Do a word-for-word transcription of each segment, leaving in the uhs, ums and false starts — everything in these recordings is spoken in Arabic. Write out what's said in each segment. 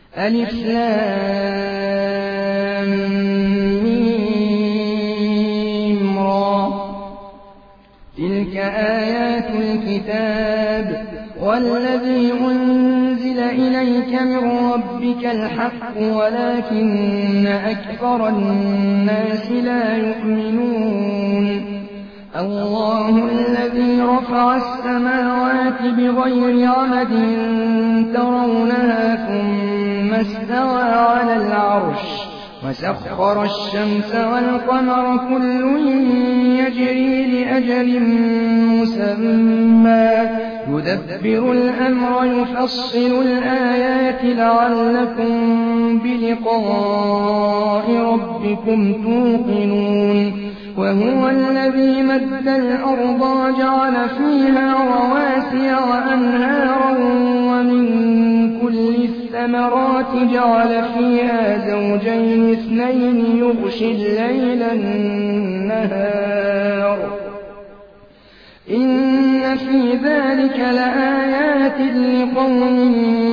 ألف لام ميم را. تلك آيات الكتاب والذي أنزل إليك من ربك الحق ولكن أكثر الناس لا يؤمنون. الله الذي رفع السماوات بغير عمد ترونها ثم استوى على العرش وسخر الشمس والقمر كل يجري لأجل مسمى يدبر الأمر يفصل الآيات لعلكم بلقاء ربكم توقنون. وهو الذي مد الأرض وجعل فيها رواسي وأنهارا ومن كل الثمرات جعل فيها زوجين اثنين يغشي الليل النهار إن في ذلك لآيات لقوم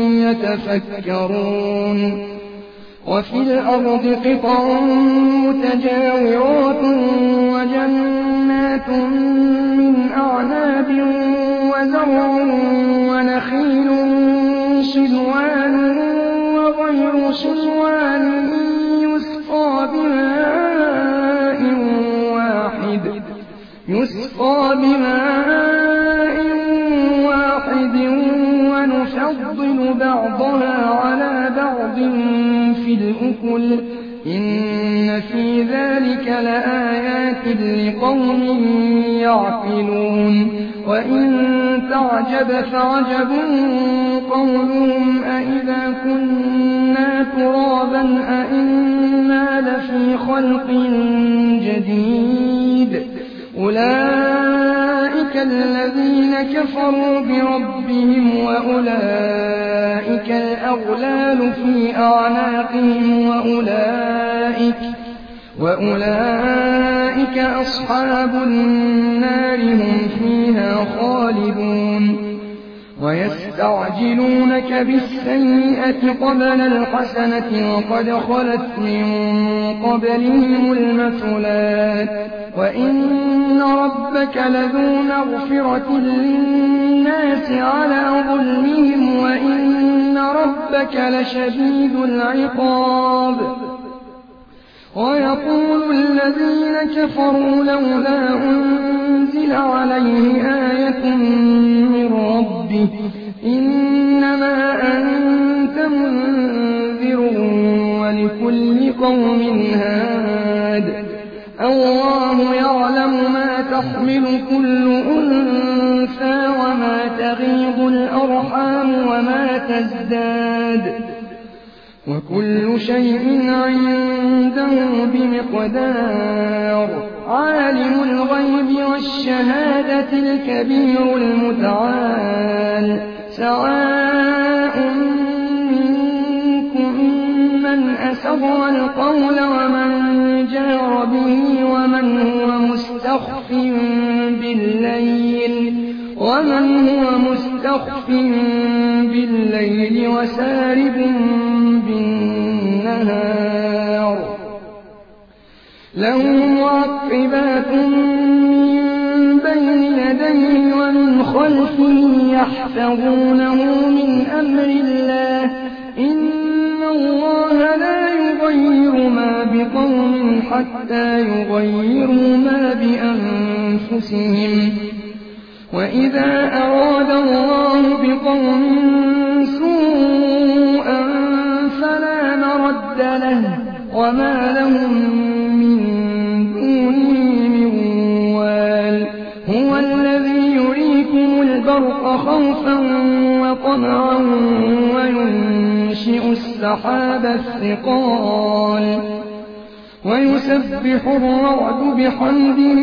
يتفكرون. وفي الأرض قطع متجاورات وجنات من أعناب وزرع ونخيل صنوان وغير صنوان يسقى بماء واحد يسقى بماء واحد ونفضل بعضها على بعض في الأكل إن في ذلك لآيات لقوم يعقلون. وإن تعجب فعجب قولهم أإذا كنا ترابا أإنا لفي خلق جديد أولئك الذين كفروا بربهم وأولئك الأغلال في أعناقهم وأولئك, وأولئك أصحاب النار هم فيها خالدون. ويستعجلونك بالسيئة قبل الحسنة وقد خلت من قبلهم المثلات وإن ربك لذو مغفرة للناس على ظلمهم وإن ربك لشديد العقاب. ويقول الذين كفروا لولا أنزل عليه آية من ربه إنما أنت منذر ولكل قوم هاد الله يعلم ما تحمل كل أنثى وما تغيض الأرحام وما تزداد وكل شيء عنده بمقدار. عالم الغيب والشهادة الكبير المتعال سواء منكم من أسر القول ومن جهر به ومن هو مستخف بالليل ومن هو مستخف بالليل وسارب بالنهار. له معقبات من بين يديه ومن خلفه يحفظونه من أمر الله إن الله لا يغير ما بقوم حتى يغيروا ما بأنفسهم. وإذا أراد الله بقوم سوءا فلا مرد له وما لهم من دونه من وال. هو الذي يريكم البرق خوفا وطمعا وينشئ السحاب الثقال ويسبح الرعد بحمده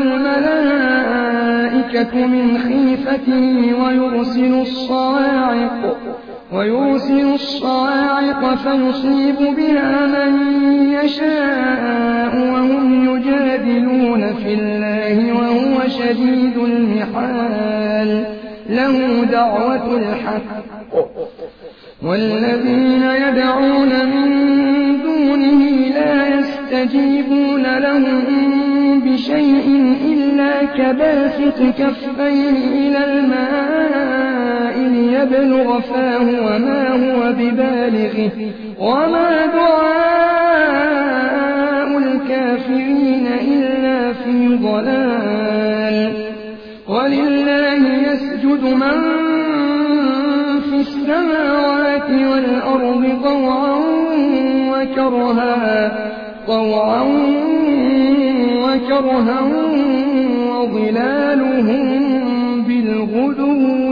والملائكة من خيفته ويرسل الصواعق ويرسل الصواعق فيصيب بها من يشاء وهم يجادلون في الله وهو شديد المحال. له دعوة الحق والذين يدعون من دونه لا يستجيبون لهم بشيء إلا كباسط كفيه إلى الماء ليبلغ فاه وما هو ببالغه وما دعاء الكافرين إلا في ضلال ولله يسجد من في السماوات والأرض طوعا وكرها طوعا وكرها وظلالهم بالغدو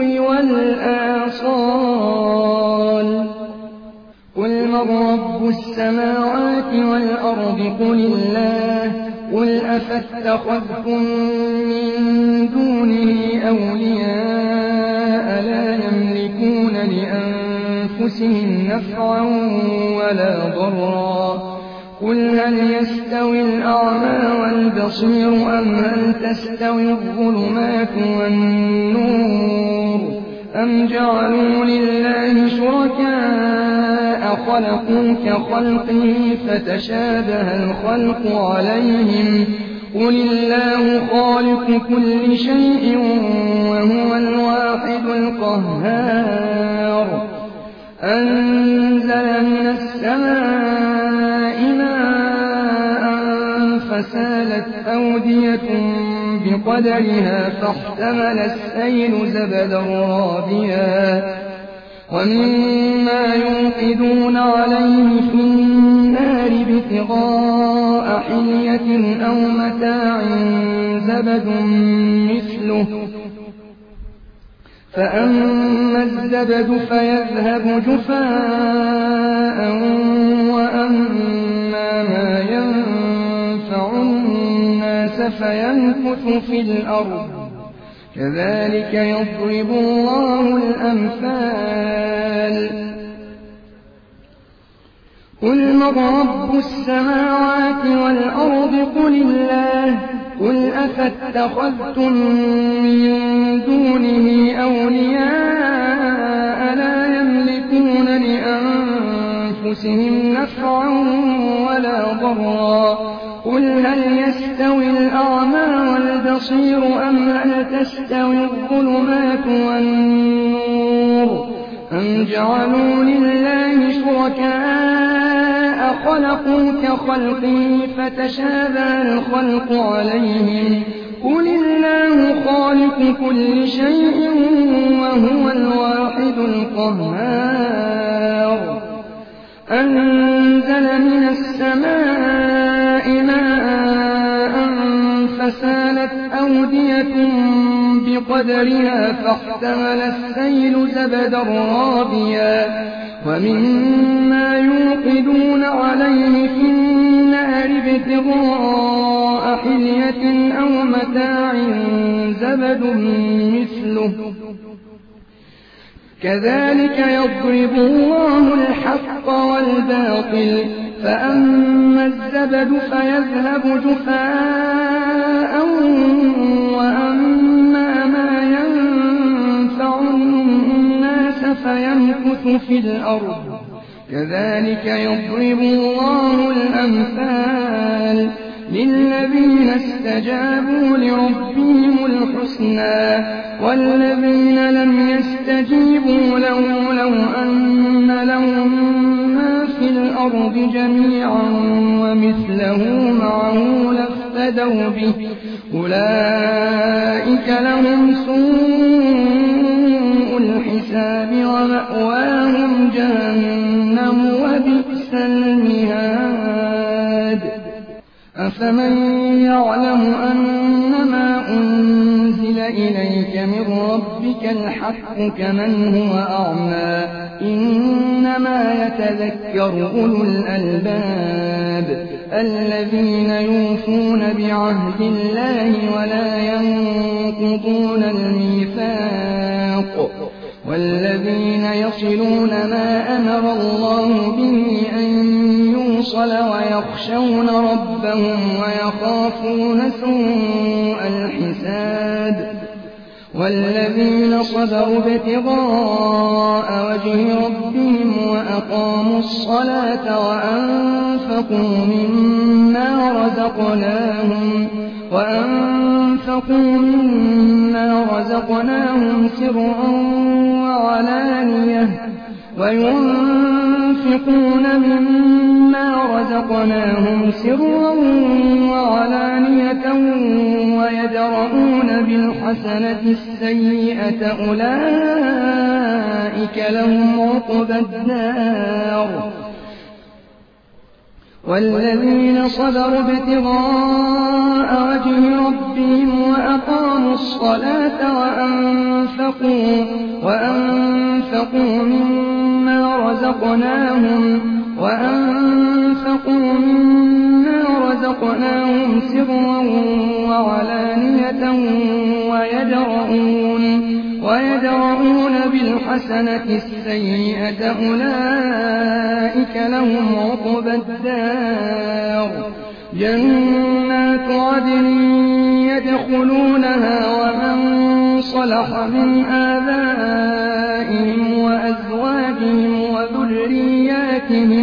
والآصال قل من رب السماوات والأرض قل الله قل أفاتخذتم من دونه أولياء لا يملكون لأنفسهم نفعا ولا ضرا قل هل يستوي الأعمى والبصير أم هل تستوي الظلمات والنور أم جعلوا لله شركاء خلقوا كخلقه فتشابه الخلق عليهم قل الله خالق كل شيء وهو الواحد القهار أنزل من السماء ماء فسالت أودية بقدرها فاحتمل السيل زبدا رابيا ومما يوقدون عليه في النار ابتغاء حلية أو متاع زبد مثله فأما الزبد فيذهب جفاء وأما ما ينفع الناس فيمكث في الأرض كذلك يضرب الله الأمثال قل من رب السماوات والأرض قل الله قل أفاتخذتم من دونه أولياء لا يملكون لأنفسهم نفعا ولا ضرا قل هل يستوي الأعمى والبصير أم هل تستوي الظلمات والنور أم جعلوا لله شركاء خلقوا كخلقه فتشابه الخلق عليهم قل الله خالق كل شيء وهو الواحد القهار أنزل من السماء ماء فسالت أودية بقدرها فاحتمل السيل زبدا رابيا ومما يوقدون عليه في النار ابتغاء حلية أو متاع زبد مثله كذلك يضرب الله الحق والباطل فأما الزبد فيذهب جفاء وأما ما ينفع الناس فيمكث في الأرض كذلك يضرب الله الأمثال للذين استجابوا لربهم الحسنى والذين لم يستجيبوا له لو أن لهم ما في الأرض جميعا ومثله معه لافتدوا به أولئك لهم سوء الحساب ومأواهم جهنم وبئس المهاد أفمن يعلم أنما أنزل إليك من ربك الحق كمن هو أعمى إنما يتذكر أولو الألباب الذين يوفون بعهد الله ولا ينقضون الميثاق والذين يصلون ما أمر الله به أن يوصل ويخشون ربهم ويخافون سوء الحساب والذين صبروا ابتغاء وجه ربهم وأقاموا الصلاة وأنفقوا مما رزقناهم وأنفقوا مما رزقناهم سرا وعلانية وينفقون مما رزقناهم سرا وعلانية ويدرؤون بالحسنة السيئة أولئك لهم عقبى الدار والذين صبروا ابتغاء وجه ربهم وأقاموا الصلاة وأنفقوا, وأنفقوا مما رزقناهم وأنفقوا مما رزقناهم سرا وعلانية ويدرؤون, ويدرؤون بالحسنة السيئة أولئك لهم عقبى الدار جنات عدن يدخلونها ومن صلح من آبائهم وأزواجهم وذرياتهم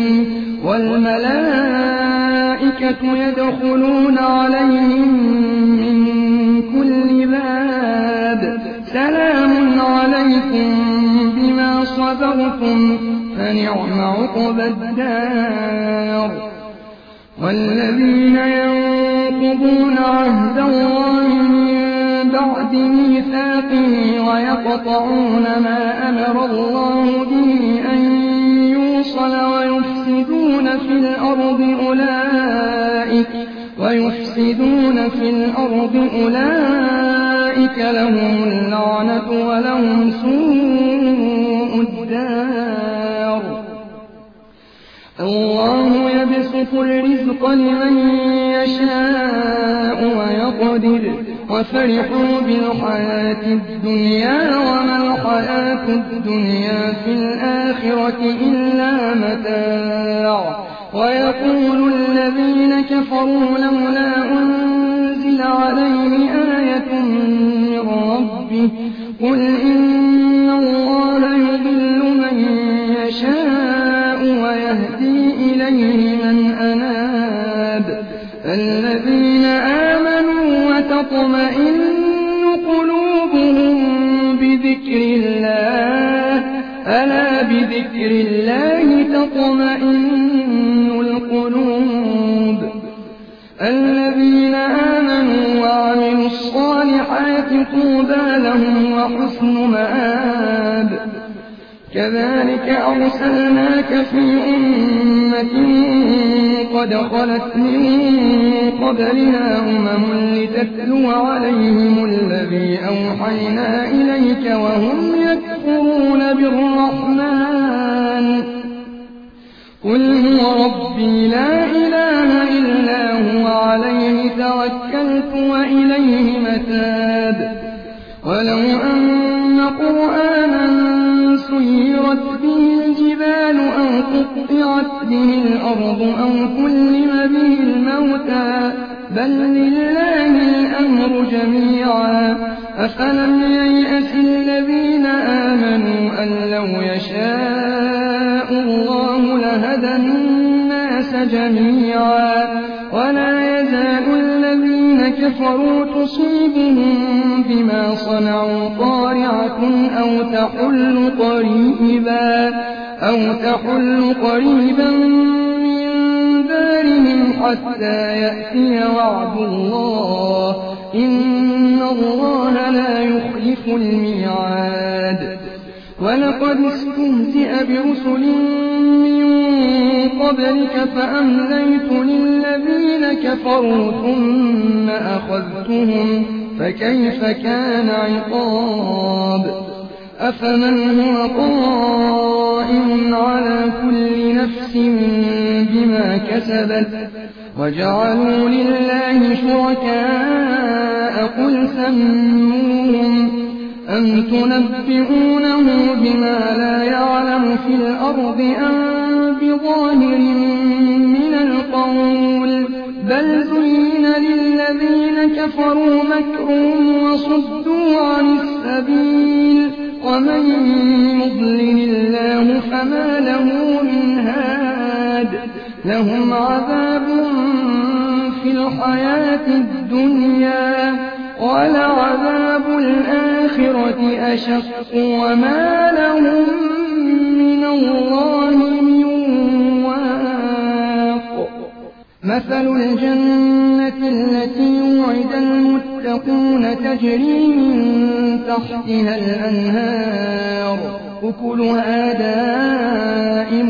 والملائكة يدخلون عليهم من كل باب سلام عليكم بما صبرتم فنعم عقبى الدار والذين ينقضون عهد الله من بعد ميثاقه ويقطعون ما أمر الله به أن يوصل ويفسدون في الأرض أولئك ويفسدون في الأرض أولئك لهم اللعنة ولهم سوء الدار الله يبسط الرزق لمن يشاء ويقدر وفرحوا بالحياة الدنيا وما الحياة الدنيا في الآخرة إلا متاع ويقول الذين كفروا لولا أنزل عليه آية من ربه قل إن الله يضل من يشاء ويهدي إليه من أناب الذين آمنوا وتطمئن قلوبهم بذكر الله ألا بذكر الله تطمئن القلوب الذين آمنوا وعملوا الصالحات طوبى لهم وحسن مآب كذلك أرسلناك في أمة قد خلت من قبلها أمم لتتلو عليهم الذي أوحينا إليك وهم يكفرون بالرحمن قل هو ربي لا إله إلا هو عليه توكلت وإليه متاب ولو أن قرآنا سيرت به الجبال أو قطعت به الأرض أو كلم به الموتى بل لله الأمر جميعا أفلم ييأس الذين آمنوا أن لو يشاء الله لهدى الناس جميعا ولا يزال الذين كفروا تصيبهم بما صنعوا قارعة أو تحل قريبا أو تحل قريبا من دارهم حتى يأتي وعد الله إن الله لا يخلف الميعاد ولقد استهزئ برسل من قبلك فأمليت للذين كفروا ثم أخذتهم فكيف كان عقاب أفمن هو قائم على كل نفس بما كسبت وجعلوا لله شركاء قل سموهم أم تنبئونه بما لا يعلم في الأرض أم بظاهر من القول بل زين للذين كفروا مكرهم وصدوا عن السبيل ومن يضلل الله فما له من هاد لهم عذاب في الحياة الدنيا ولعذاب الآخرة أشق وما لهم من الله من واق مثل الجنة التي وعد المتقون تجري من تحتها الأنهار أكلها دائم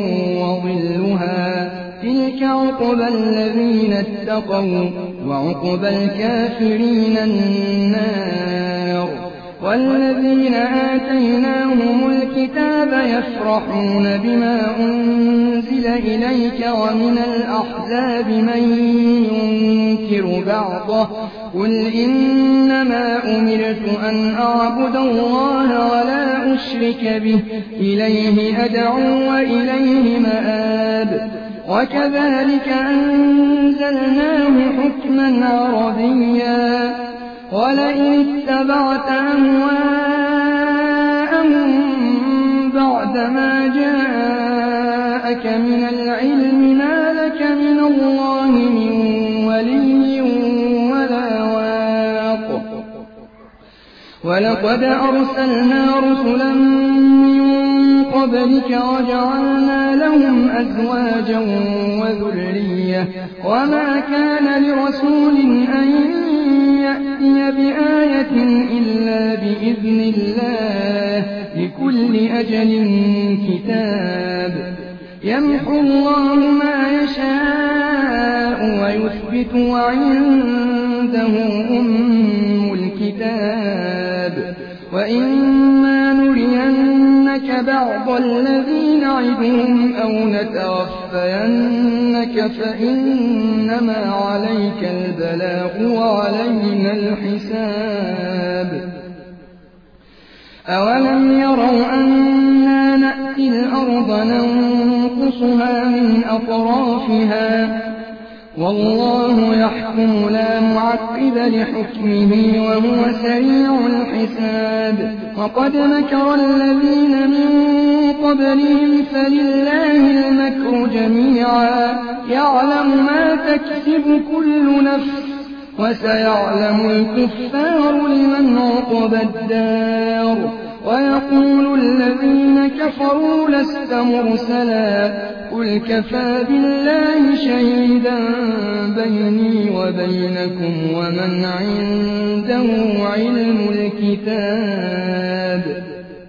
وظلها تلك عقبى الذين اتقوا وعقبى الكافرين النار والذين آتيناهم الكتاب يفرحون بما أنزل إليك ومن الأحزاب من ينكر بعضه قل إنما أمرت أن أعبد الله ولا أشرك به إليه أدعو وإليه مآب وكذلك أنزلناه حكما عربيا ولئن اتبعت أهواءهم بعدما جاءك من العلم ما لك من الله من ولي ولا واق ولقد أرسلنا رسلا من قبلك وجعلنا لهم أزواجا وذرية وما كان لرسول أن يأتي بآية إلا بإذن الله لكل أجل كتاب يمحو الله ما يشاء ويثبت وعنده أم الكتاب وإما نرينك بعض الذي نعدهم أو نتوفينك فإنما عليك البلاغ وعلينا الحساب أولم يروا أنا نأتي الأرض ننقصها من أطرافها والله يحكم لا معقب لحكمه وهو سريع الحساب وقد مكر الذين من قبلهم فلله المكر جميعا يعلم ما تكسب كل نفس وسيعلم الكفار لمن عقبى الدار ويقول الذين كفروا لست مرسلا قل كفى بالله شهيدا بيني وبينكم ومن عنده علم الكتاب